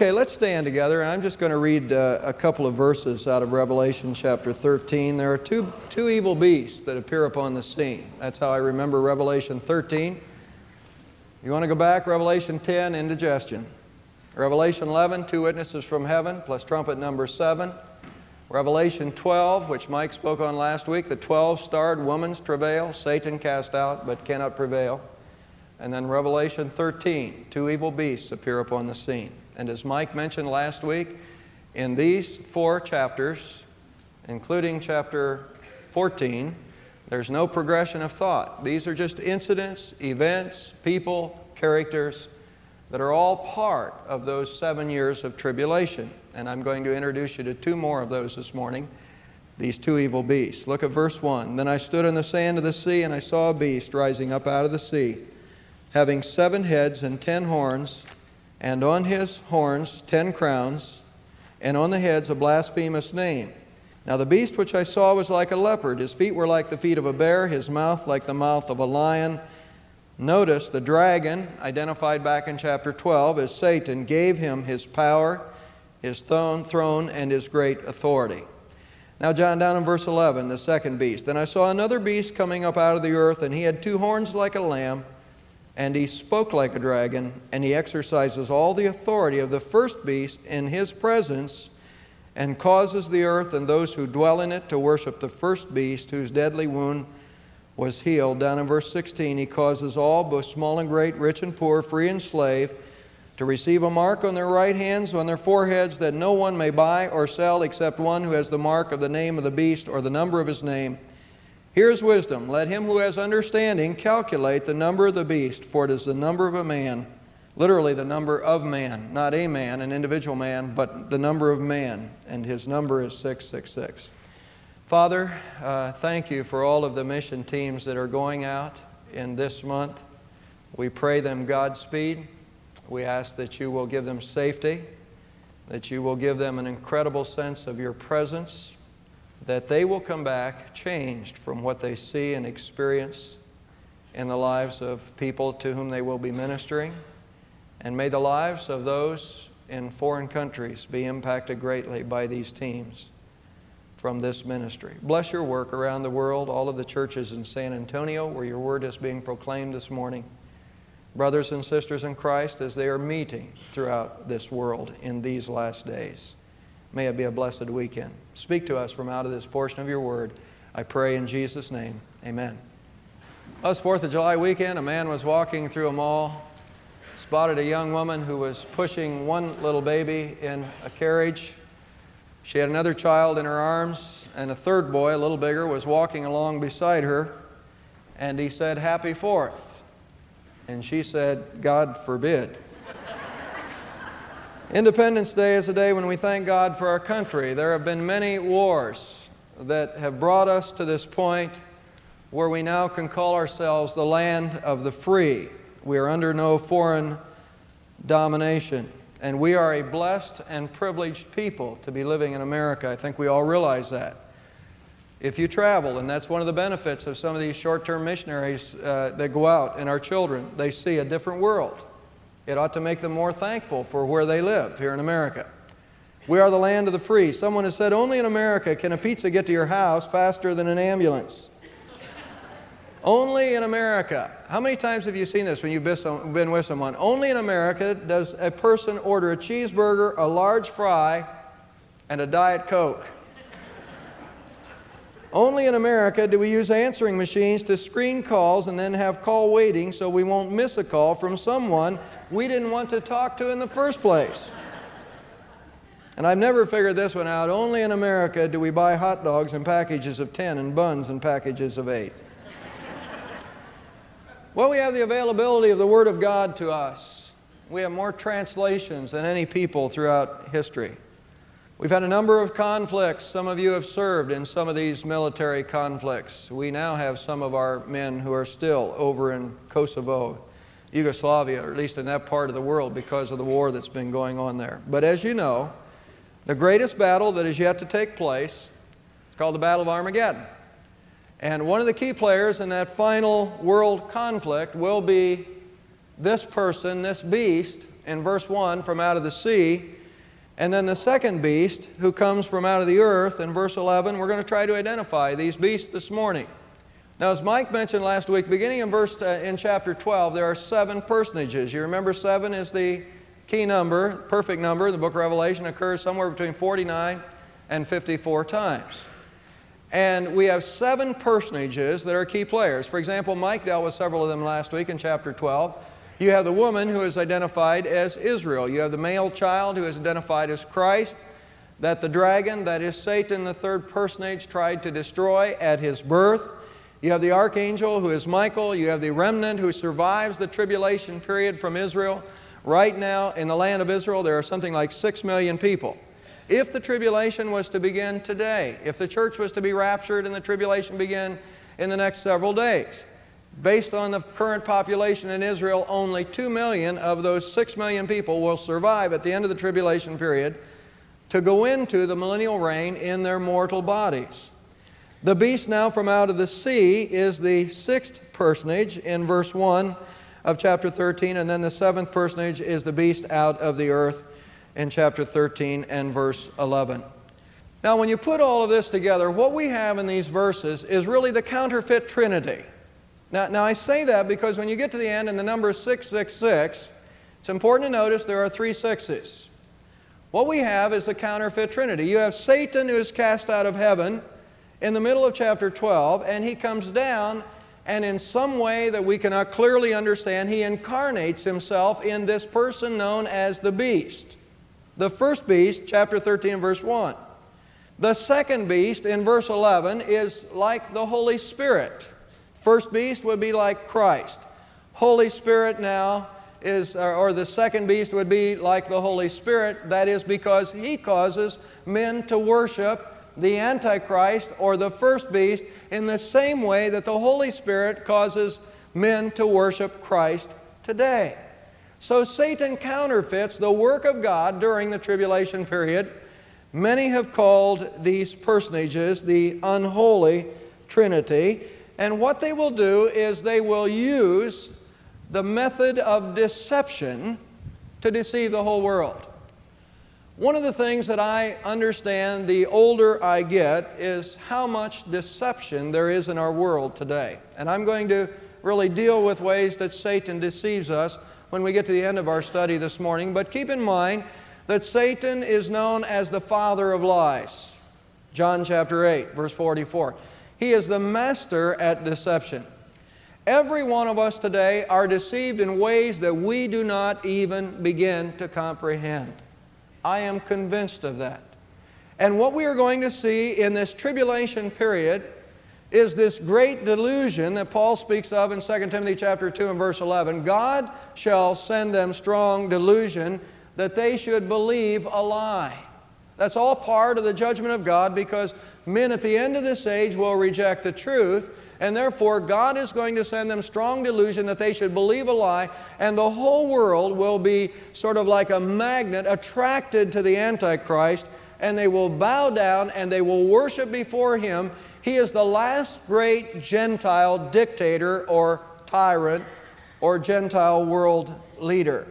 Okay, let's stand together, and I'm just going to read a couple of verses out of Revelation chapter 13. There are two evil beasts that appear upon the scene. That's how I remember Revelation 13. You want to go back? Revelation 10, indigestion. Revelation 11, two witnesses from heaven, plus trumpet number 7. Revelation 12, which Mike spoke on last week, the 12-starred woman's travail, Satan cast out but cannot prevail. And then Revelation 13, two evil beasts appear upon the scene. And as Mike mentioned last week, in these 4 chapters, including chapter 14, there's no progression of thought. These are just incidents, events, people, characters that are all part of those 7 years of tribulation. And I'm going to introduce you to 2 more of those this morning, these 2 evil beasts. Look at verse 1. Then I stood on the sand of the sea, and I saw a beast rising up out of the sea, having 7 heads and 10 horns, and on his horns 10 crowns, and on the heads a blasphemous name. Now the beast which I saw was like a leopard. His feet were like the feet of a bear, his mouth like the mouth of a lion. Notice the dragon, identified back in chapter 12 as Satan, gave him his power, his throne, and his great authority. Now John, down in verse 11, the second beast. Then I saw another beast coming up out of the earth, and he had 2 horns like a lamb, and he spoke like a dragon, and he exercises all the authority of the first beast in his presence, and causes the earth and those who dwell in it to worship the first beast, whose deadly wound was healed. Down in verse 16, he causes all, both small and great, rich and poor, free and slave, to receive a mark on their right hands, on their foreheads, that no one may buy or sell except one who has the mark of the name of the beast or the number of his name. Here's wisdom. Let him who has understanding calculate the number of the beast, for it is the number of a man, literally the number of man, not a man, an individual man, but the number of man, and his number is 666. Father, thank you for all of the mission teams that are going out in this month. We pray them Godspeed. We ask that you will give them safety, that you will give them an incredible sense of your presence, that they will come back changed from what they see and experience in the lives of people to whom they will be ministering. And may the lives of those in foreign countries be impacted greatly by these teams from this ministry. Bless your work around the world, all of the churches in San Antonio where your word is being proclaimed this morning. Brothers and sisters in Christ, as they are meeting throughout this world in these last days. May it be a blessed weekend. Speak to us from out of this portion of your word. I pray in Jesus' name. Amen. Last 4th of July weekend, a man was walking through a mall, spotted a young woman who was pushing one little baby in a carriage. She had another child in her arms, and a third boy, a little bigger, was walking along beside her. And he said, "Happy 4th." And she said, "God forbid." Independence Day is a day when we thank God for our country. There have been many wars that have brought us to this point where we now can call ourselves the land of the free. We are under no foreign domination. And we are a blessed and privileged people to be living in America. I think we all realize that. If you travel, and that's one of the benefits of some of these short-term missionaries that go out, and our children, they see a different world. It ought to make them more thankful for where they live here in America. We are the land of the free. Someone has said, only in America can a pizza get to your house faster than an ambulance. Only in America. How many times have you seen this when you've been with someone? Only in America does a person order a cheeseburger, a large fry, and a Diet Coke. Only in America do we use answering machines to screen calls and then have call waiting so we won't miss a call from someone we didn't want to talk to in the first place. And I've never figured this one out. Only in America do we buy hot dogs in packages of 10 and buns in packages of 8. Well, we have the availability of the Word of God to us. We have more translations than any people throughout history. We've had a number of conflicts. Some of you have served in some of these military conflicts. We now have some of our men who are still over in Kosovo, Yugoslavia, or at least in that part of the world because of the war that's been going on there. But as you know, the greatest battle that is yet to take place is called the Battle of Armageddon. And one of the key players in that final world conflict will be this person, this beast, in verse 1 from out of the sea, and then the second beast who comes from out of the earth in verse 11. We're going to try to identify these beasts this morning. Now, as Mike mentioned last week, beginning in chapter 12, there are 7 personages. You remember 7 is the key number, perfect number. The book of Revelation occurs somewhere between 49 and 54 times. And we have 7 personages that are key players. For example, Mike dealt with several of them last week in chapter 12. You have the woman who is identified as Israel. You have the male child who is identified as Christ, that the dragon, that is Satan, the third personage, tried to destroy at his birth. You have the archangel who is Michael. You have the remnant who survives the tribulation period from Israel. Right now in the land of Israel there are something like 6 million people. If the tribulation was to begin today, if the church was to be raptured and the tribulation begin in the next several days, based on the current population in Israel, only 2 million of those 6 million people will survive at the end of the tribulation period to go into the millennial reign in their mortal bodies. The beast now from out of the sea is the 6th personage in verse 1 of chapter 13, and then the 7th personage is the beast out of the earth in chapter 13 and verse 11. Now, when you put all of this together, what we have in these verses is really the counterfeit trinity. Now I say that because when you get to the end and the number is 666, it's important to notice there are 3 sixes. What we have is the counterfeit trinity. You have Satan who is cast out of heaven in the middle of chapter 12, and he comes down, and in some way that we cannot clearly understand, he incarnates himself in this person known as the beast. The first beast, chapter 13, verse 1. The second beast, in verse 11, is like the Holy Spirit. First beast would be like Christ. Holy Spirit now is, or the second beast would be like the Holy Spirit. That is because he causes men to worship the Antichrist or the first beast in the same way that the Holy Spirit causes men to worship Christ today. So Satan counterfeits the work of God during the tribulation period. Many have called these personages the unholy Trinity. And what they will do is they will use the method of deception to deceive the whole world. One of the things that I understand the older I get is how much deception there is in our world today. And I'm going to really deal with ways that Satan deceives us when we get to the end of our study this morning. But keep in mind that Satan is known as the father of lies. John chapter 8, verse 44. He is the master at deception. Every one of us today are deceived in ways that we do not even begin to comprehend. I am convinced of that. And what we are going to see in this tribulation period is this great delusion that Paul speaks of in 2 Timothy chapter 2 and verse 11. God shall send them strong delusion that they should believe a lie. That's all part of the judgment of God, because men at the end of this age will reject the truth, and therefore God is going to send them strong delusion that they should believe a lie, and the whole world will be sort of like a magnet attracted to the Antichrist, and they will bow down and they will worship before him. He is the last great Gentile dictator or tyrant or Gentile world leader.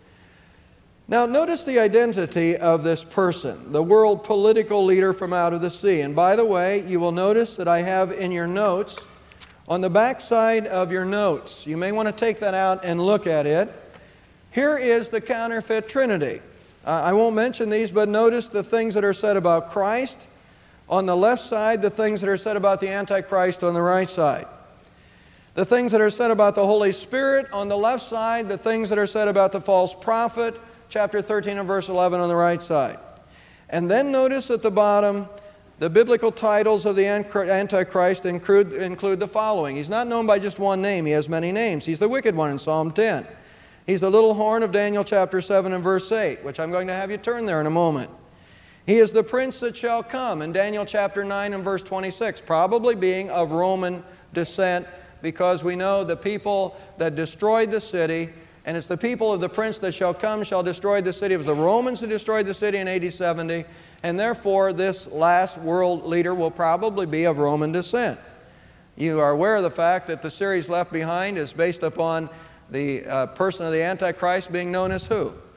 Now notice the identity of this person, the world political leader from out of the sea. And by the way, you will notice that I have in your notes, on the back side of your notes, you may want to take that out and look at it. Here is the counterfeit trinity. I won't mention these, but notice the things that are said about Christ. On the left side, the things that are said about the Antichrist on the right side. The things that are said about the Holy Spirit on the left side, the things that are said about the false prophet, chapter 13 and verse 11 on the right side. And then notice at the bottom, the biblical titles of the Antichrist include the following. He's not known by just one name. He has many names. He's the wicked one in Psalm 10. He's the little horn of Daniel chapter 7 and verse 8, which I'm going to have you turn there in a moment. He is the prince that shall come in Daniel chapter 9 and verse 26, probably being of Roman descent, because we know the people that destroyed the city, and it's the people of the prince that shall come shall destroy the city. It was the Romans who destroyed the city in AD 70, and therefore this last world leader will probably be of Roman descent. You are aware of the fact that the series Left Behind is based upon the person of the Antichrist being known as who?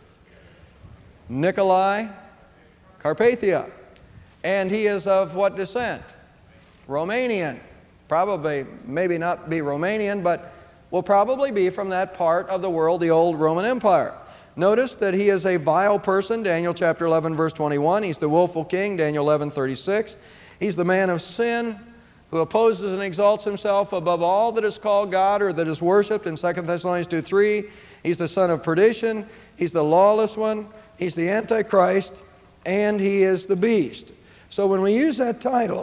Nikolai Carpathia. And he is of what descent? Romanian. Probably, maybe not be Romanian, but will probably be from that part of the world, the old Roman Empire. Notice that he is a vile person, Daniel chapter 11, verse 21. He's the willful king, Daniel 11, 36. He's the man of sin who opposes and exalts himself above all that is called God or that is worshipped in 2 Thessalonians 2, 3. He's the son of perdition. He's the lawless one. He's the Antichrist. And he is the beast. So when we use that title,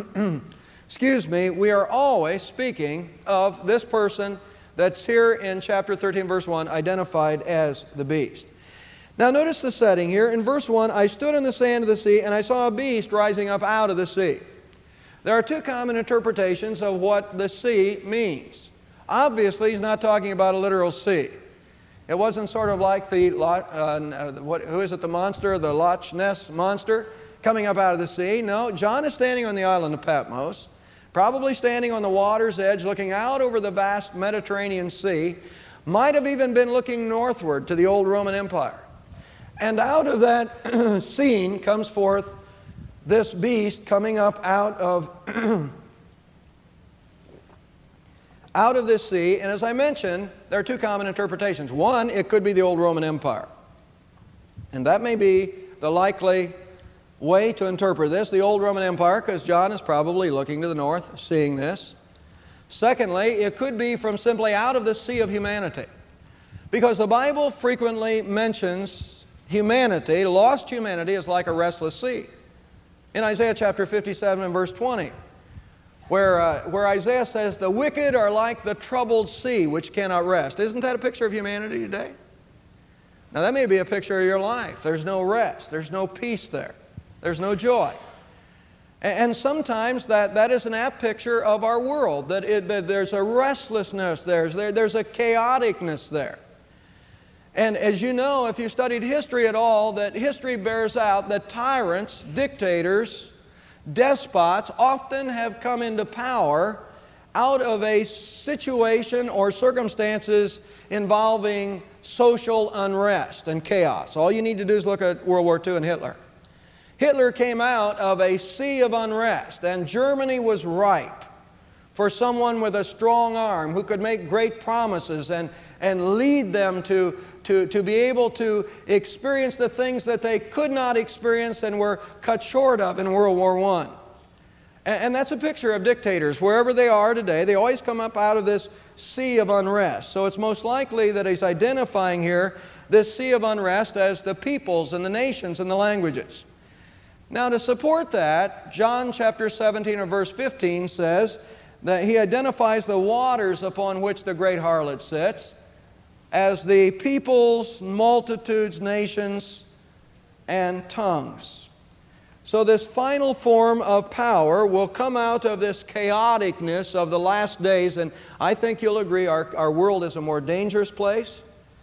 we are always speaking of this person that's here in chapter 13, verse 1, identified as the beast. Now notice the setting here. In verse 1, I stood in the sand of the sea, and I saw a beast rising up out of the sea. There are two common interpretations of what the sea means. Obviously, he's not talking about a literal sea. It wasn't sort of like the monster, the Loch Ness monster, coming up out of the sea. No, John is standing on the island of Patmos, probably standing on the water's edge, looking out over the vast Mediterranean Sea, might have even been looking northward to the old Roman Empire. And out of that scene comes forth this beast coming up out of this sea. And as I mentioned, there are two common interpretations. One, it could be the old Roman Empire. And that may be the likely way to interpret this, the old Roman Empire, because John is probably looking to the north, seeing this. Secondly, it could be from simply out of the sea of humanity, because the Bible frequently mentions humanity, lost humanity, is like a restless sea. In Isaiah chapter 57 and verse 20, where Isaiah says, the wicked are like the troubled sea which cannot rest. Isn't that a picture of humanity today? Now that may be a picture of your life. There's no rest. There's no peace there. There's no joy. And sometimes that is an apt picture of our world, that there's a restlessness there, there's a chaoticness there. And as you know, if you studied history at all, that history bears out that tyrants, dictators, despots often have come into power out of a situation or circumstances involving social unrest and chaos. All you need to do is look at World War II and Hitler. Hitler came out of a sea of unrest, and Germany was ripe for someone with a strong arm who could make great promises and lead them to be able to experience the things that they could not experience and were cut short of in World War I. And that's a picture of dictators. Wherever they are today, they always come up out of this sea of unrest. So it's most likely that he's identifying here this sea of unrest as the peoples and the nations and the languages. Now, to support that, John chapter 17 or verse 15 says that he identifies the waters upon which the great harlot sits as the peoples, multitudes, nations, and tongues. So this final form of power will come out of this chaoticness of the last days, and I think you'll agree our world is a more dangerous place.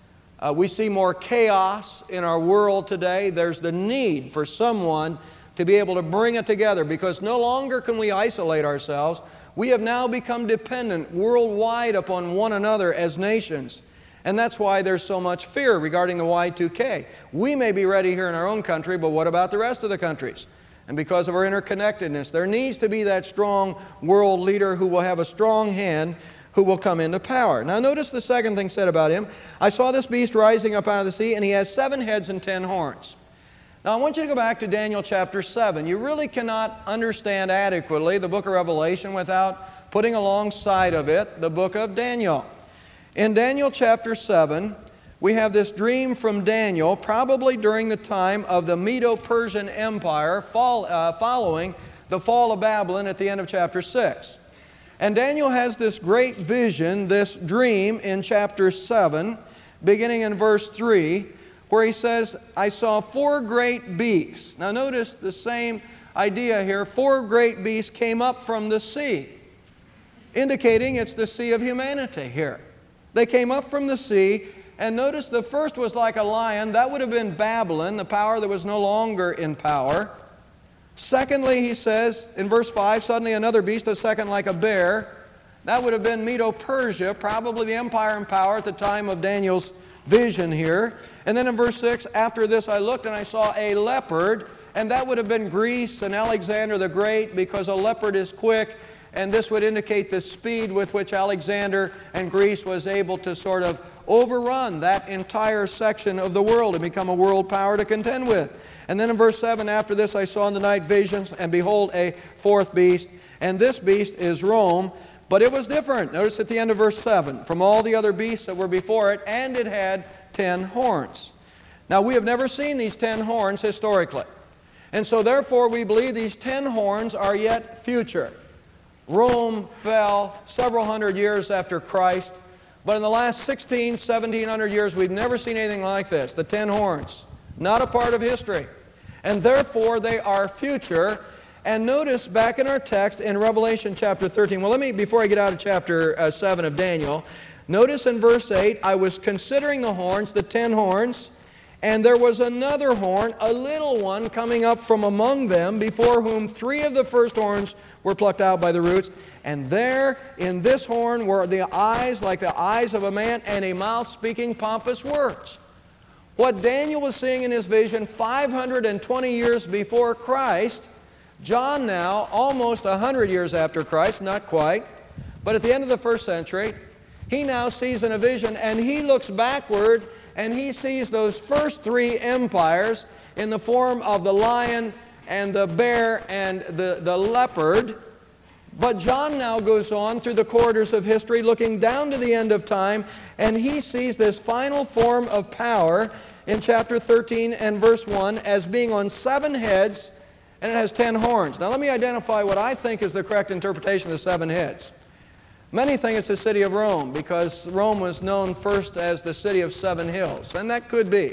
We see more chaos in our world today. There's the need for someone to be able to bring it together, because no longer can we isolate ourselves. We have now become dependent worldwide upon one another as nations. And that's why there's so much fear regarding the Y2K. We may be ready here in our own country, but what about the rest of the countries? And because of our interconnectedness, there needs to be that strong world leader who will have a strong hand, who will come into power. Now notice the second thing said about him. I saw this beast rising up out of the sea, and he has 7 heads and 10 horns. Now, I want you to go back to Daniel chapter 7. You really cannot understand adequately the book of Revelation without putting alongside of it the book of Daniel. In Daniel chapter 7, we have this dream from Daniel, probably during the time of the Medo-Persian Empire following the fall of Babylon at the end of chapter 6. And Daniel has this great vision, this dream in chapter 7, beginning in verse 3, where he says, I saw 4 great beasts. Now notice the same idea here. 4 great beasts came up from the sea, indicating it's the sea of humanity here. They came up from the sea, and notice the first was like a lion. That would have been Babylon, the power that was no longer in power. Secondly, he says in verse 5, suddenly another beast, a second like a bear. That would have been Medo-Persia, probably the empire in power at the time of Daniel's vision here. And then in verse 6, after this I looked and I saw a leopard, and that would have been Greece and Alexander the Great, because a leopard is quick, and this would indicate the speed with which Alexander and Greece was able to sort of overrun that entire section of the world and become a world power to contend with. And then in verse 7, after this I saw in the night visions, and behold, a fourth beast, and this beast is Rome, but it was different. Notice at the end of verse 7, from all the other beasts that were before it, and it had 10 horns. Now, we have never seen these 10 horns historically. And so, therefore, we believe these 10 horns are yet future. Rome fell several hundred years after Christ, but in the last 1700 years, we've never seen anything like this. The 10 horns, not a part of history. And therefore, they are future. And notice back in our text in Revelation chapter 13, well, before I get out of chapter 7 of Daniel, notice in verse 8, I was considering the horns, the 10 horns, and there was another horn, a little one, coming up from among them, before whom 3 of the first horns were plucked out by the roots. And there in this horn were the eyes like the eyes of a man, and a mouth speaking pompous words. What Daniel was seeing in his vision 520 years before Christ, John now, almost 100 years after Christ, not quite, but at the end of the first century, he now sees in a vision, and he looks backward, and he sees those first 3 empires in the form of the lion and the bear and the leopard. But John now goes on through the corridors of history, looking down to the end of time, and he sees this final form of power in chapter 13 and verse 1 as being on 7 heads, and it has 10 horns. Now let me identify what I think is the correct interpretation of the 7 heads. Many think it's the city of Rome, because Rome was known first as the city of 7 hills, and that could be.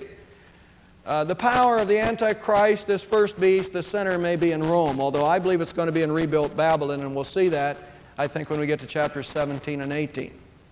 The power of the Antichrist, this first beast, the center may be in Rome, although I believe it's going to be in rebuilt Babylon, and we'll see that, I think, when we get to chapters 17 and 18.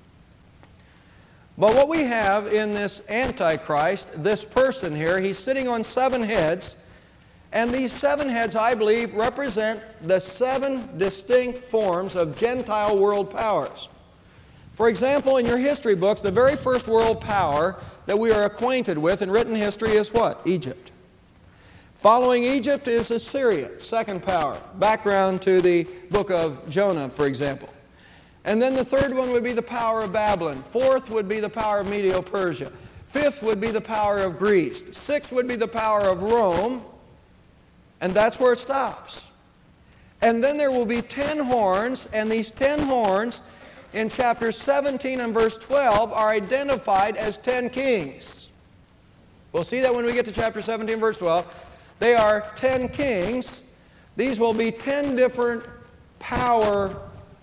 But what we have in this Antichrist, this person here, he's sitting on 7 heads, and these 7 heads, I believe, represent the 7 distinct forms of Gentile world powers. For example, in your history books, the very first world power that we are acquainted with in written history is what? Egypt. Following Egypt is Assyria, second power. Background to the book of Jonah, for example. And then the third one would be the power of Babylon. Fourth would be the power of Medo-Persia. Fifth would be the power of Greece. Sixth would be the power of Rome. And that's where it stops. And then there will be 10 horns, and these 10 horns in chapter 17 and verse 12 are identified as 10 kings. We'll see that when we get to chapter 17 verse 12. They are 10 kings. These will be 10 different power,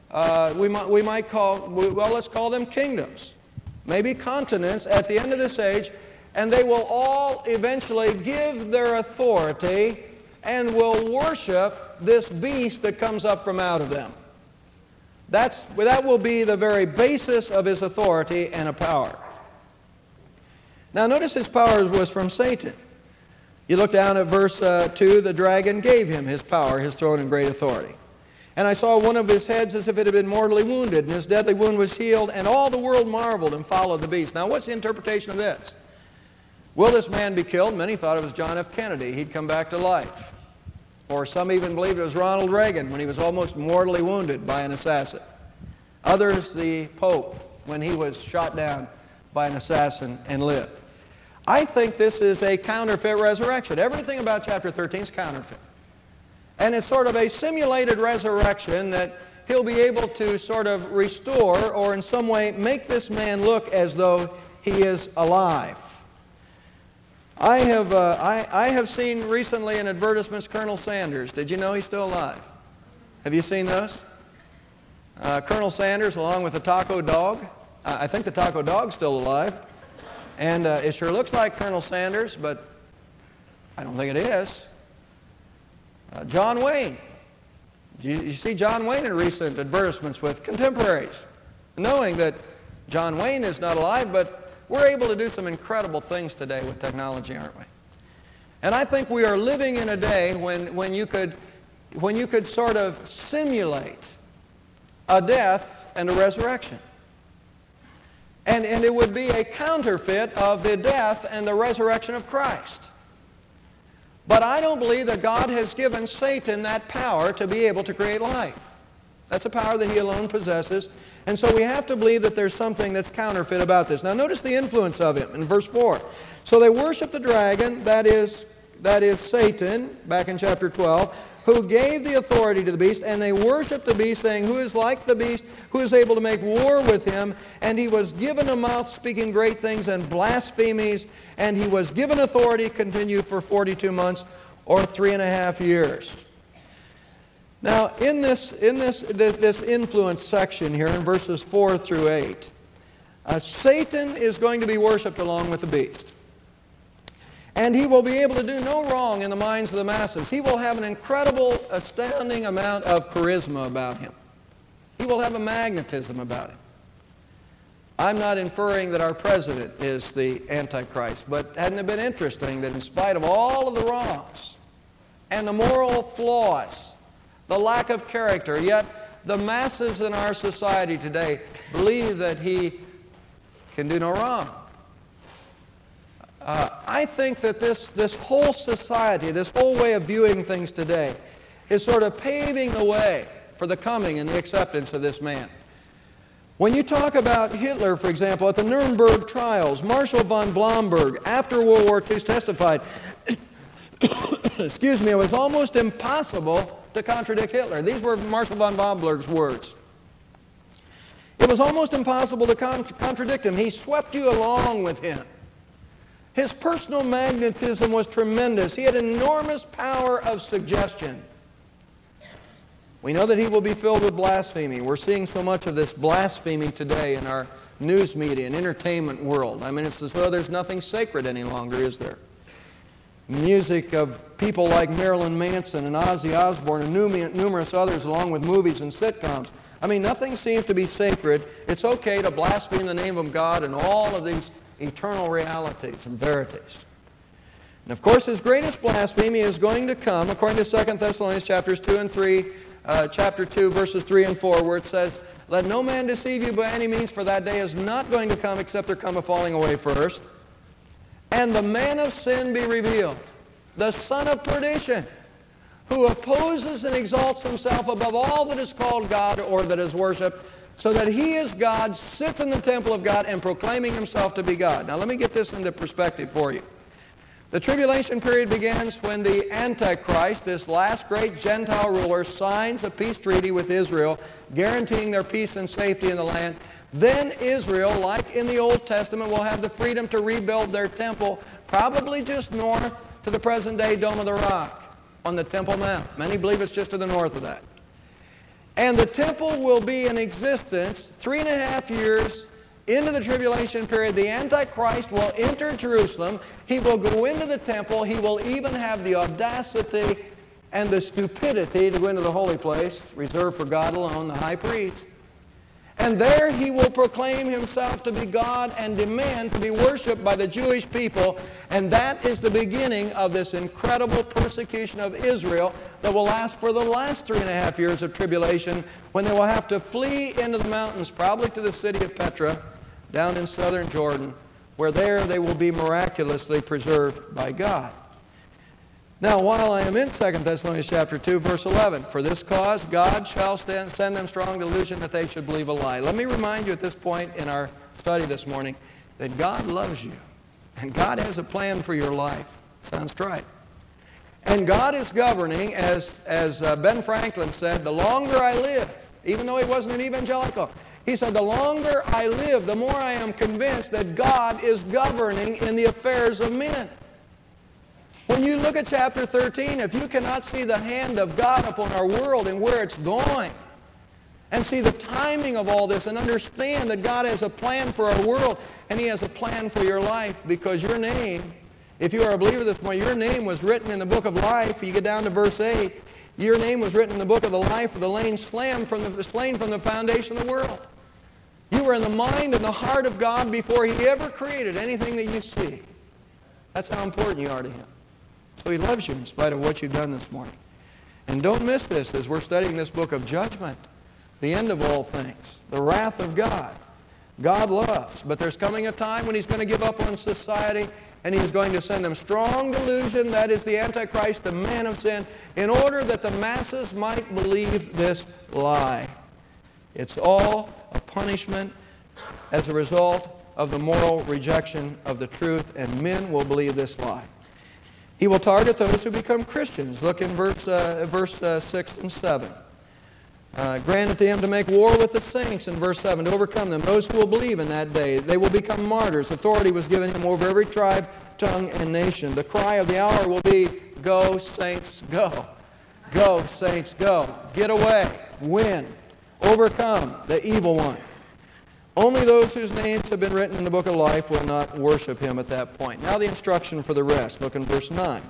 we might call, well, let's call them kingdoms. Maybe continents at the end of this age, and they will all eventually give their authority and will worship this beast that comes up from out of them. That will be the very basis of his authority and a power. Now notice his power was from Satan. You look down at verse 2, the dragon gave him his power, his throne, and great authority. And I saw one of his heads as if it had been mortally wounded, and his deadly wound was healed, and all the world marveled and followed the beast. Now what's the interpretation of this? Will this man be killed? Many thought it was John F. Kennedy. He'd come back to life. Or some even believed it was Ronald Reagan when he was almost mortally wounded by an assassin. Others, the Pope, when he was shot down by an assassin and lived. I think this is a counterfeit resurrection. Everything about chapter 13 is counterfeit. And it's sort of a simulated resurrection that he'll be able to sort of restore or in some way make this man look as though he is alive. I have seen recently in advertisements Colonel Sanders. Did you know he's still alive? Have you seen those? Colonel Sanders along with the taco dog. I think the taco dog's still alive. And it sure looks like Colonel Sanders, but I don't think it is. John Wayne. You see John Wayne in recent advertisements with contemporaries, knowing that John Wayne is not alive, but we're able to do some incredible things today with technology, aren't we? And I think we are living in a day when you could sort of simulate a death and a resurrection. And it would be a counterfeit of the death and the resurrection of Christ. But I don't believe that God has given Satan that power to be able to create life. That's a power that he alone possesses. And so we have to believe that there's something that's counterfeit about this. Now notice the influence of him in verse 4. So they worship the dragon, that is Satan, back in chapter 12, who gave the authority to the beast, and they worship the beast, saying, who is like the beast, who is able to make war with him? And he was given a mouth speaking great things and blasphemies, and he was given authority to continue for 42 months or 3.5 years. Now, in this influence section here in verses 4 through 8, Satan is going to be worshipped along with the beast. And he will be able to do no wrong in the minds of the masses. He will have an incredible, astounding amount of charisma about him. He will have a magnetism about him. I'm not inferring that our president is the Antichrist, but hadn't it been interesting that in spite of all of the wrongs and the moral flaws, the lack of character, yet the masses in our society today believe that he can do no wrong. I think that this whole society, this whole way of viewing things today is sort of paving the way for the coming and the acceptance of this man. When you talk about Hitler, for example, at the Nuremberg trials, Marshal von Blomberg, after World War II, testified, excuse me, it was almost impossible to contradict Hitler. These were Marshal von Blomberg's words. It was almost impossible to contradict him. He swept you along with him. His personal magnetism was tremendous. He had enormous power of suggestion. We know that he will be filled with blasphemy. We're seeing so much of this blasphemy today in our news media and entertainment world. I mean, it's as though there's nothing sacred any longer, is there? Music of people like Marilyn Manson and Ozzy Osbourne and numerous others, along with movies and sitcoms. I mean, nothing seems to be sacred. It's okay to blaspheme the name of God and all of these eternal realities and verities. And of course, his greatest blasphemy is going to come, according to 2 Thessalonians chapter 2, verses 3 and 4, where it says, let no man deceive you by any means, for that day is not going to come except there come a falling away first. And the man of sin be revealed, the son of perdition, who opposes and exalts himself above all that is called God or that is worshipped, so that he is God, sits in the temple of God, and proclaiming himself to be God. Now let me get this into perspective for you. The tribulation period begins when the Antichrist, this last great Gentile ruler, signs a peace treaty with Israel, guaranteeing their peace and safety in the land. Then Israel, like in the Old Testament, will have the freedom to rebuild their temple, probably just north to the present-day Dome of the Rock on the Temple Mount. Many believe it's just to the north of that. And the temple will be in existence 3.5 years into the tribulation period. The Antichrist will enter Jerusalem. He will go into the temple. He will even have the audacity and the stupidity to go into the holy place, reserved for God alone, the high priest. And there he will proclaim himself to be God and demand to be worshipped by the Jewish people. And that is the beginning of this incredible persecution of Israel that will last for the last 3.5 years of tribulation, when they will have to flee into the mountains, probably to the city of Petra, down in southern Jordan, where there they will be miraculously preserved by God. Now, while I am in 2 Thessalonians chapter 2, verse 11, for this cause God shall send them strong delusion that they should believe a lie. Let me remind you at this point in our study this morning that God loves you, and God has a plan for your life. Sounds trite. And God is governing, as Ben Franklin said, the longer I live, even though he wasn't an evangelical, he said, the longer I live, the more I am convinced that God is governing in the affairs of men. When you look at chapter 13, if you cannot see the hand of God upon our world and where it's going, and see the timing of all this, and understand that God has a plan for our world, and he has a plan for your life, because your name, if you are a believer this morning, your name was written in the book of life. You get down to verse 8, your name was written in the book of the life of the slain from the foundation of the world. You were in the mind and the heart of God before he ever created anything that you see. That's how important you are to him. So he loves you in spite of what you've done this morning. And don't miss this as we're studying this book of judgment, the end of all things, the wrath of God. God loves. But there's coming a time when He's going to give up on society, and He's going to send them strong delusion, that is the Antichrist, the man of sin, in order that the masses might believe this lie. It's all a punishment as a result of the moral rejection of the truth, and men will believe this lie. He will target those who become Christians. Look in verse 6 and 7. Granted to him to make war with the saints in verse 7, to overcome them. Those who will believe in that day, they will become martyrs. Authority was given him over every tribe, tongue, and nation. The cry of the hour will be, go, saints, go. Go, saints, go. Get away. Win. Overcome the evil one. Only those whose names have been written in the book of life will not worship him at that point. Now the instruction for the rest. Look in verse 9.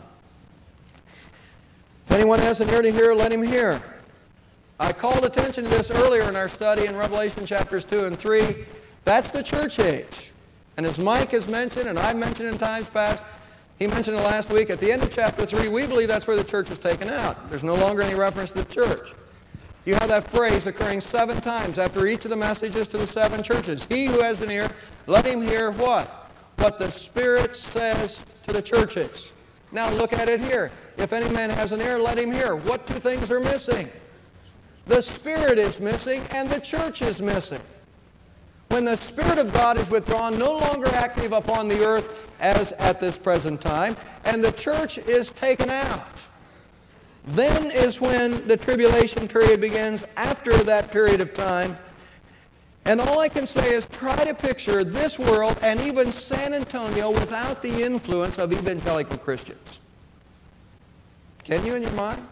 If anyone has an ear to hear, let him hear. I called attention to this earlier in our study in Revelation chapters 2 and 3. That's the church age. And as Mike has mentioned, and I've mentioned in times past, he mentioned it last week, at the end of chapter 3, we believe that's where the church is taken out. There's no longer any reference to the church. You have that phrase occurring 7 times after each of the messages to the 7 churches. He who has an ear, let him hear what? What the Spirit says to the churches. Now look at it here. If any man has an ear, let him hear. What 2 things are missing? The Spirit is missing and the church is missing. When the Spirit of God is withdrawn, no longer active upon the earth as at this present time, and the church is taken out, then is when the tribulation period begins after that period of time. And all I can say is try to picture this world and even San Antonio without the influence of evangelical Christians. Can you in your mind?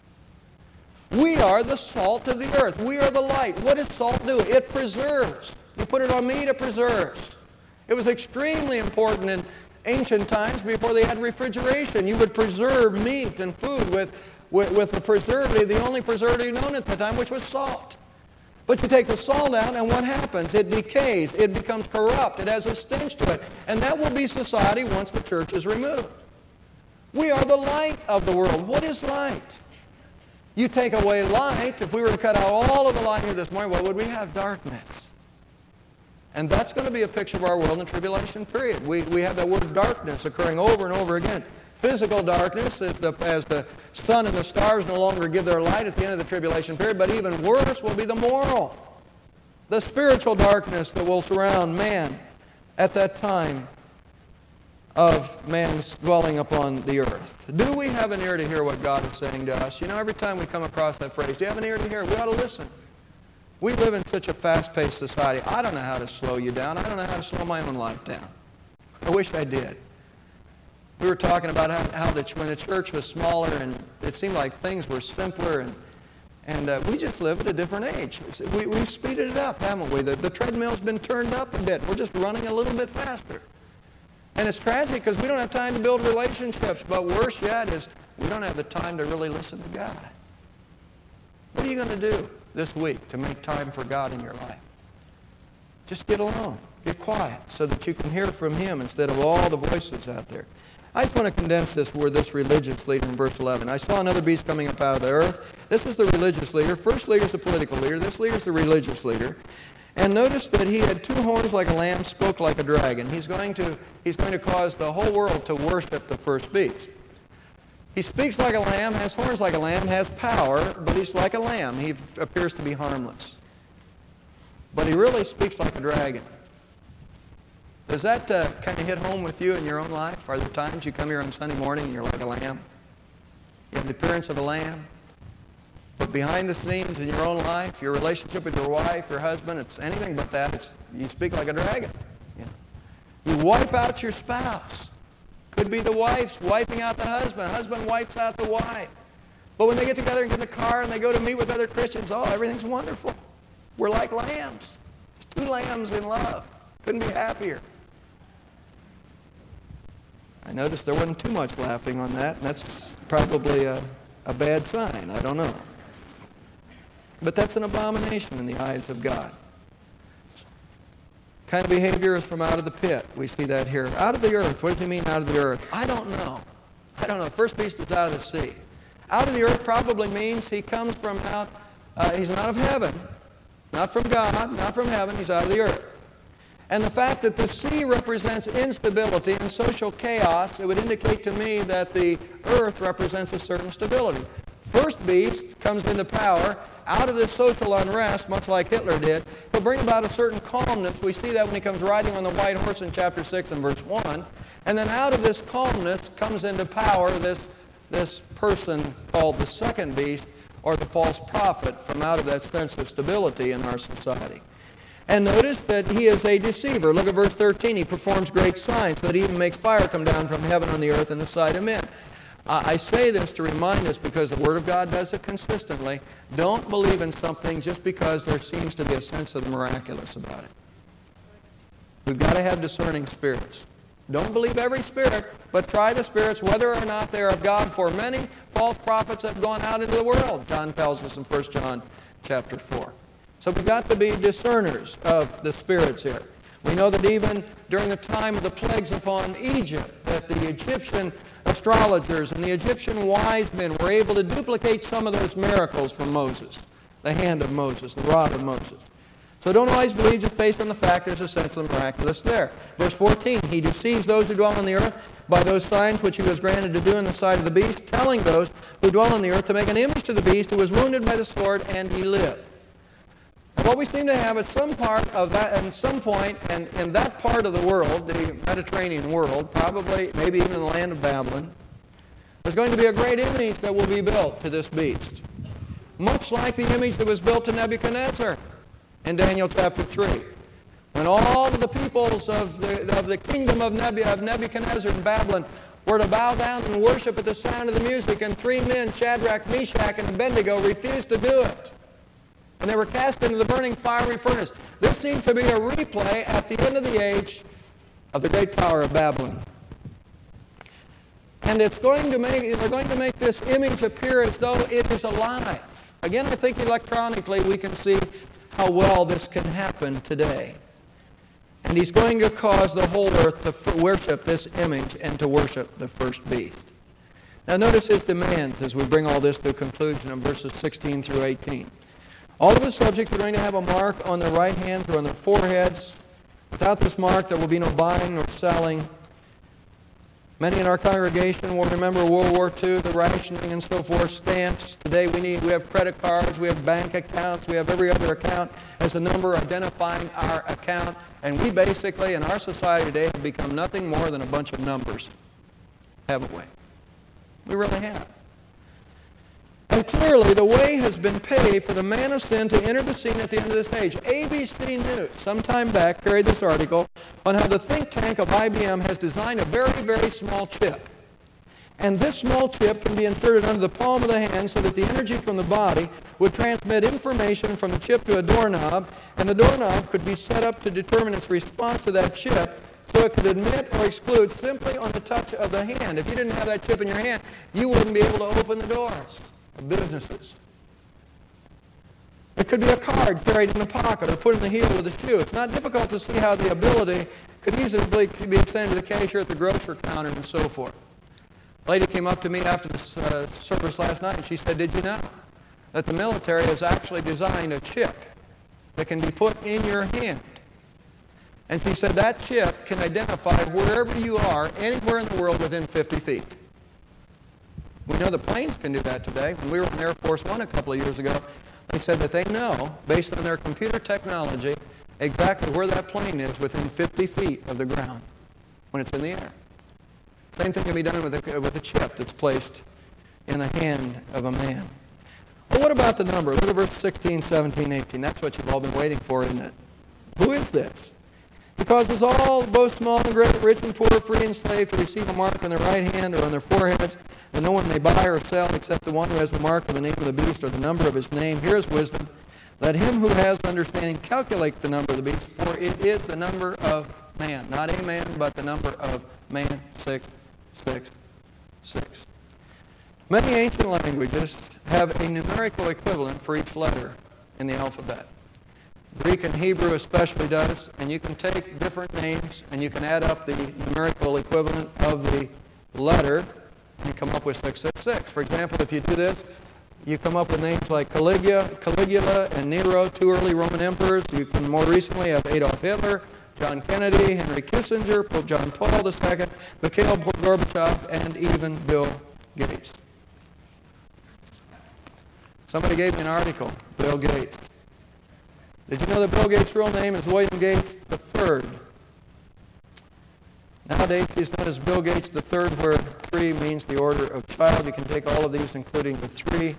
We are the salt of the earth. We are the light. What does salt do? It preserves. You put it on meat, it preserves. It was extremely important in ancient times before they had refrigeration. You would preserve meat and food with the preservative, the only preservative known at the time, which was salt. But you take the salt out, and what happens? It decays. It becomes corrupt. It has a stench to it. And that will be society once the church is removed. We are the light of the world. What is light? You take away light, if we were to cut out all of the light here this morning, what would we have? Darkness. And that's going to be a picture of our world in the tribulation period. We have that word darkness occurring over and over again. Physical darkness, as the sun and the stars no longer give their light at the end of the tribulation period, but even worse will be the moral. The spiritual darkness that will surround man at that time of man's dwelling upon the earth. Do we have an ear to hear what God is saying to us? You know, every time we come across that phrase, do you have an ear to hear? We ought to listen. We live in such a fast-paced society. I don't know how to slow you down. I don't know how to slow my own life down. I wish I did. We were talking about how when the church was smaller and it seemed like things were simpler, and we just live at a different age. We've speeded it up, haven't we? The treadmill's been turned up a bit. We're just running a little bit faster. And it's tragic because we don't have time to build relationships. But worse yet is we don't have the time to really listen to God. What are you going to do this week to make time for God in your life? Just get alone. Get quiet so that you can hear from Him instead of all the voices out there. I just want to condense this word, this religious leader in verse 11. I saw another beast coming up out of the earth. This was the religious leader. First leader is the political leader. This leader is the religious leader. And notice that he had 2 horns like a lamb, spoke like a dragon. He's going to cause the whole world to worship the first beast. He speaks like a lamb, has horns like a lamb, has power, but he's like a lamb. He appears to be harmless. But he really speaks like a dragon. Does that kind of hit home with you in your own life? Are there times you come here on Sunday morning and you're like a lamb? You have the appearance of a lamb? But behind the scenes in your own life, your relationship with your wife, your husband, it's anything but that. You speak like a dragon. You wipe out your spouse. Could be the wife's wiping out the husband. Husband wipes out the wife. But when they get together and get in the car and they go to meet with other Christians, everything's wonderful. We're like lambs. It's 2 lambs in love. Couldn't be happier. I noticed there wasn't too much laughing on that, and that's probably a bad sign. I don't know. But that's an abomination in the eyes of God. Kind of behavior is from out of the pit. We see that here. Out of the earth. What does he mean out of the earth? I don't know. First beast is out of the sea. Out of the earth probably means he comes from out, he's not of heaven. Not from God, not from heaven. He's out of the earth. And the fact that the sea represents instability and social chaos, it would indicate to me that the earth represents a certain stability. First beast comes into power out of this social unrest, much like Hitler did. He'll bring about a certain calmness. We see that when he comes riding on the white horse in chapter 6 and verse 1. And then out of this calmness comes into power this person called the second beast, or the false prophet, from out of that sense of stability in our society. And notice that he is a deceiver. Look at verse 13. He performs great signs, so that he even makes fire come down from heaven on the earth in the sight of men. I say this to remind us, because the Word of God does it consistently. Don't believe in something just because there seems to be a sense of the miraculous about it. We've got to have discerning spirits. Don't believe every spirit, but try the spirits whether or not they are of God, for many false prophets have gone out into the world, John tells us in 1 John chapter 4. So we've got to be discerners of the spirits here. We know that even during the time of the plagues upon Egypt, that the Egyptian astrologers and the Egyptian wise men were able to duplicate some of those miracles from Moses, the hand of Moses, the rod of Moses. So don't always believe just based on the fact there's a sense of the miraculous there. Verse 14, he deceives those who dwell on the earth by those signs which he was granted to do in the sight of the beast, telling those who dwell on the earth to make an image to the beast who was wounded by the sword, and he lived. And what we seem to have at some part of that, at some point, and in that part of the world, the Mediterranean world, probably maybe even in the land of Babylon, there's going to be a great image that will be built to this beast, much like the image that was built to Nebuchadnezzar in Daniel chapter 3. When all of the peoples of the kingdom of Nebuchadnezzar in Babylon were to bow down and worship at the sound of the music, and three men, Shadrach, Meshach, and Abednego, refused to do it. And they were cast into the burning fiery furnace. This seems to be a replay at the end of the age of the great power of Babylon. And they're going to make this image appear as though it is alive. Again, I think electronically we can see how well this can happen today. And he's going to cause the whole earth to worship this image and to worship the first beast. Now notice his demands as we bring all this to a conclusion in verses 16 through 18. All of his subjects are going to have a mark on their right hands or on their foreheads. Without this mark, there will be no buying nor selling. Many in our congregation will remember World War II, the rationing and so forth, stamps. Today we have credit cards, we have bank accounts, we have every other account as a number identifying our account. And we basically, in our society today, have become nothing more than a bunch of numbers, haven't we? We really have. And clearly, the way has been paid for the man of sin to enter the scene at the end of this age. ABC News, some time back, carried this article on how the think tank of IBM has designed a very, very small chip. And this small chip can be inserted under the palm of the hand so that the energy from the body would transmit information from the chip to a doorknob, and the doorknob could be set up to determine its response to that chip, so it could admit or exclude simply on the touch of the hand. If you didn't have that chip in your hand, you wouldn't be able to open the doors of businesses. It could be a card carried in a pocket or put in the heel of the shoe. It's not difficult to see how the ability could easily be extended to the cashier at the grocery counter and so forth. A lady came up to me after the service last night and she said, "Did you know that the military has actually designed a chip that can be put in your hand?" And she said that chip can identify wherever you are, anywhere in the world within 50 feet. We know the planes can do that today. When we were in Air Force One a couple of years ago, they said that they know, based on their computer technology, exactly where that plane is within 50 feet of the ground when it's in the air. Same thing can be done with a chip that's placed in the hand of a man. Well, what about the number? Look at verse 16, 17, 18. That's what you've all been waiting for, isn't it? Who is this? He causes all, both small and great, rich and poor, free and slave, to receive a mark on their right hand or on their foreheads, that no one may buy or sell except the one who has the mark of the name of the beast or the number of his name. Here is wisdom. Let him who has understanding calculate the number of the beast, for it is the number of man. Not a man, but the number of man. 666. Many ancient languages have a numerical equivalent for each letter in the alphabet. Greek and Hebrew especially does, and you can take different names and you can add up the numerical equivalent of the letter and come up with 666. For example, if you do this, you come up with names like Caligula and Nero, two early Roman emperors. You can more recently have Adolf Hitler, John Kennedy, Henry Kissinger, Pope John Paul II, Mikhail Gorbachev, and even Bill Gates. Somebody gave me an article, Bill Gates. Did you know that Bill Gates' real name is William Gates III? Nowadays, he's known as Bill Gates III, where 3 means the order of child. You can take all of these, including the three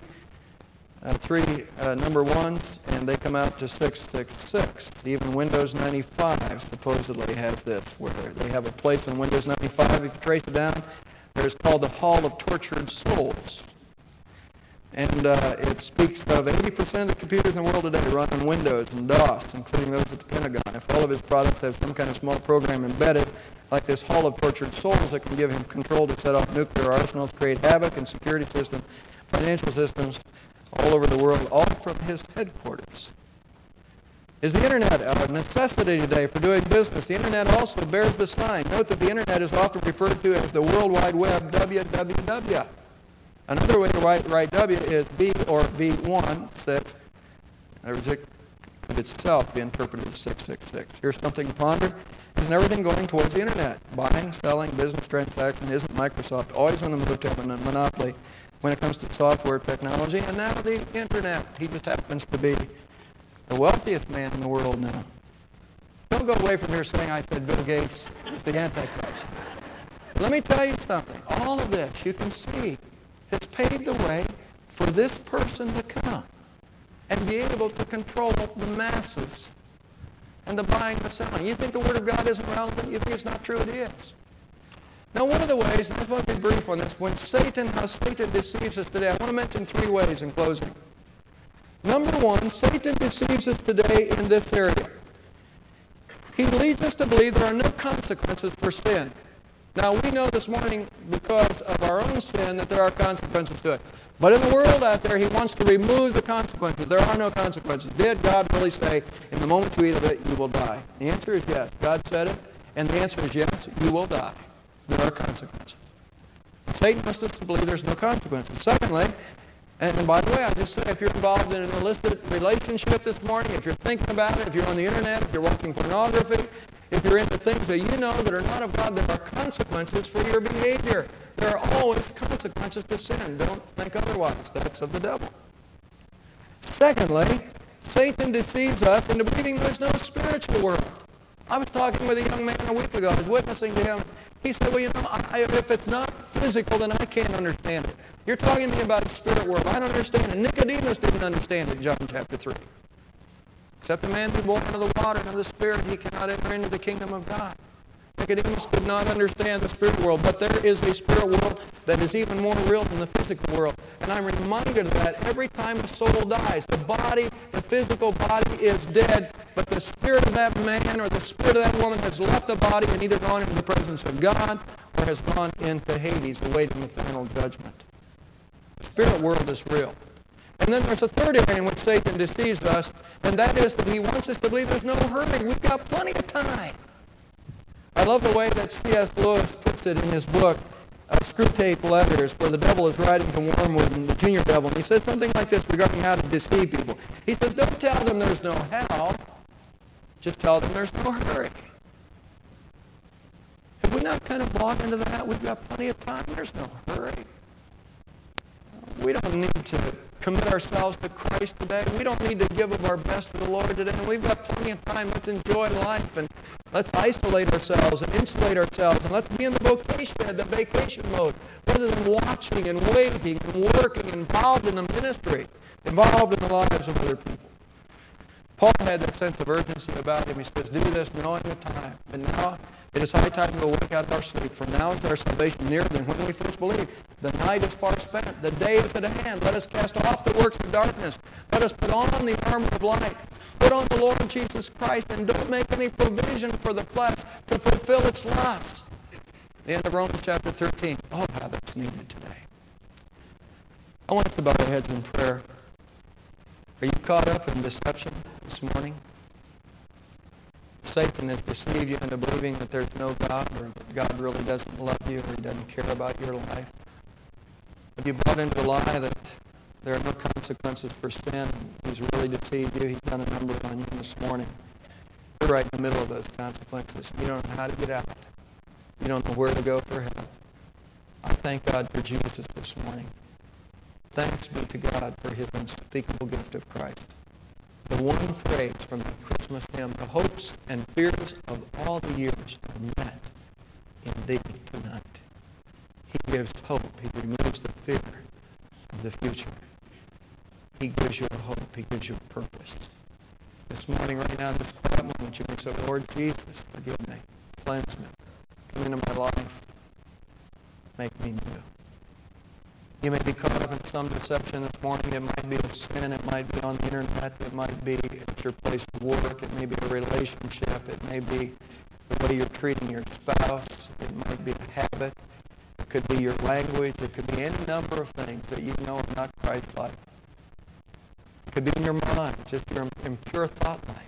number ones, and they come out to 666. Even Windows 95 supposedly has this, where they have a place in Windows 95, if you trace it down, there's called the Hall of Tortured Souls. And it speaks of 80% of the computers in the world today run on Windows and DOS, including those at the Pentagon. If all of his products have some kind of small program embedded, like this Hall of Tortured Souls that can give him control to set off nuclear arsenals, create havoc in security systems, financial systems all over the world, all from his headquarters. Is the Internet a necessity today for doing business? The Internet also bears the sign. Note that the Internet is often referred to as the World Wide Web, www. Another way to write W is B or V1, that could itself be interpreted as 666. Here's something to ponder. Isn't everything going towards the Internet? Buying, selling, business transaction. Isn't Microsoft always on the move to have a monopoly when it comes to software technology? And now the Internet. He just happens to be the wealthiest man in the world now. Don't go away from here saying I said Bill Gates is the Antichrist. Let me tell you something. All of this, you can see, has paved the way for this person to come and be able to control the masses and the buying and the selling. You think the Word of God isn't relevant? You think it's not true? It is. Now, one of the ways, and I just want to be brief on this, how Satan deceives us today, I want to mention 3 ways in closing. Number 1, Satan deceives us today in this area. He leads us to believe there are no consequences for sin. Now, we know this morning, because of our own sin, that there are consequences to it. But in the world out there, he wants to remove the consequences. There are no consequences. Did God really say, in the moment you eat of it, you will die? The answer is yes. God said it, and the answer is yes, you will die. There are consequences. Satan wants us to believe there's no consequences. Secondly, and by the way, I just say, if you're involved in an illicit relationship this morning, if you're thinking about it, if you're on the internet, if you're watching pornography, if you're into things that you know that are not of God, there are consequences for your behavior. There are always consequences to sin. Don't think otherwise. That's of the devil. Secondly, Satan deceives us into believing there's no spiritual world. I was talking with a young man a week ago. I was witnessing to him. He said, well, you know, if it's not physical, then I can't understand it. You're talking to me about a spirit world. I don't understand it. Nicodemus didn't understand it, John chapter 3. Except a man be born of the water and of the Spirit, he cannot enter into the kingdom of God. Nicodemus could not understand the spirit world, but there is a spirit world that is even more real than the physical world. And I'm reminded of that every time a soul dies. The body, the physical body is dead, but the spirit of that man or the spirit of that woman has left the body and either gone into the presence of God or has gone into Hades, awaiting the final judgment. The spirit world is real. And then there's a third area in which Satan deceives us, and that is that he wants us to believe there's no hurry. We've got plenty of time. I love the way that C.S. Lewis puts it in his book, Screwtape Letters, where the devil is writing to Wormwood and the junior devil, and he says something like this regarding how to deceive people. He says, don't tell them there's no hell, just tell them there's no hurry. Have we not kind of bought into that? We've got plenty of time. There's no hurry. We don't need to commit ourselves to Christ today. We don't need to give of our best to the Lord today. And we've got plenty of time. Let's enjoy life and let's isolate ourselves and insulate ourselves and let's be in the vacation mode rather than watching and waiting and working, involved in the ministry, involved in the lives of other people. Paul had that sense of urgency about him. He says, do this knowing the time. And now it is high time to awake out of our sleep, for now is our salvation nearer than when we first believed. The night is far spent. The day is at hand. Let us cast off the works of darkness. Let us put on the armor of light. Put on the Lord Jesus Christ, and don't make any provision for the flesh to fulfill its lusts. The end of Romans chapter 13. Oh, how that's needed today. I want us to bow our heads in prayer. Are you caught up in deception this morning? Satan has deceived you into believing that there's no God, or that God really doesn't love you, or he doesn't care about your life. Have you bought into the lie that there are no consequences for sin? He's really deceived you. He's done a number on you this morning. You're right in the middle of those consequences. You don't know how to get out. You don't know where to go for help. I thank God for Jesus this morning. Thanks be to God for his unspeakable gift of Christ. The one phrase from the Christmas hymn, the hopes and fears of all the years are met in thee tonight. He gives hope. He removes the fear of the future. He gives you a hope. He gives you a purpose. This morning, right now, in this quiet moment, you may say, Lord Jesus, forgive me. Cleanse me. Come into my life. Make me new. You may be caught up in some deception this morning. It might be a sin. It might be on the internet. It might be at your place of work. It may be a relationship. It may be the way you're treating your spouse. It might be a habit. It could be your language. It could be any number of things that you know are not Christ-like. It could be in your mind, just your impure thought life.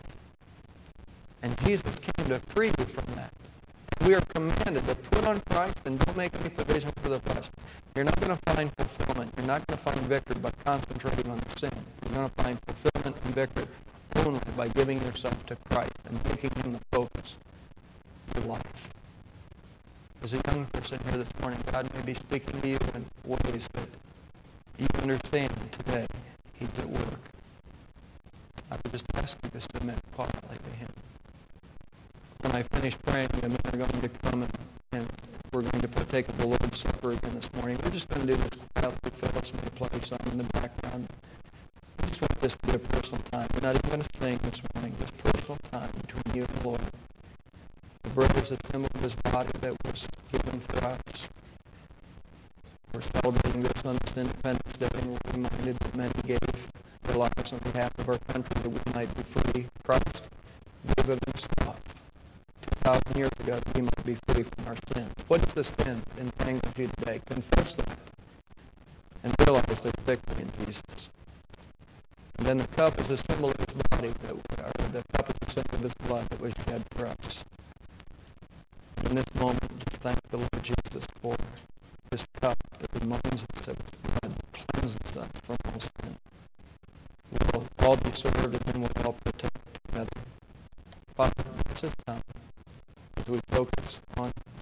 And Jesus came to free you from that. We are commanded to put on Christ and don't make any provision for the flesh. You're not going to find fulfillment. You're not going to find victory by concentrating on sin. You're going to find fulfillment and victory only by giving yourself to Christ and making him the focus of your life. As a young person here this morning, God may be speaking to you in ways that you understand today he's at work. I would just ask you to submit quietly to him. When I finish praying, the men are going to come and we're going to partake of the Lord's Supper again this morning. We're just going to do this quietly. Phyllis may play something in the background. I just want this to be a personal time. We're not even going to sing this morning. Just personal time between you and the Lord. The bread is a symbol of his body that was given for us. We're celebrating this on this Independence Day, and we're reminded that many gave their lives on behalf of our country that we might be free. Christ gave of himself 2,000 years ago that we might be free from our sins. What does this sin entangle you today? Confess that and realize there's victory in Jesus. And then the cup is a symbol of his body, the cup is a symbol of his blood that was shed for us. In this moment, just thank the Lord Jesus for this cup that reminds us that his blood cleanses us from all sin. We'll all be served and then we'll all partake together. Father, this is time as we focus on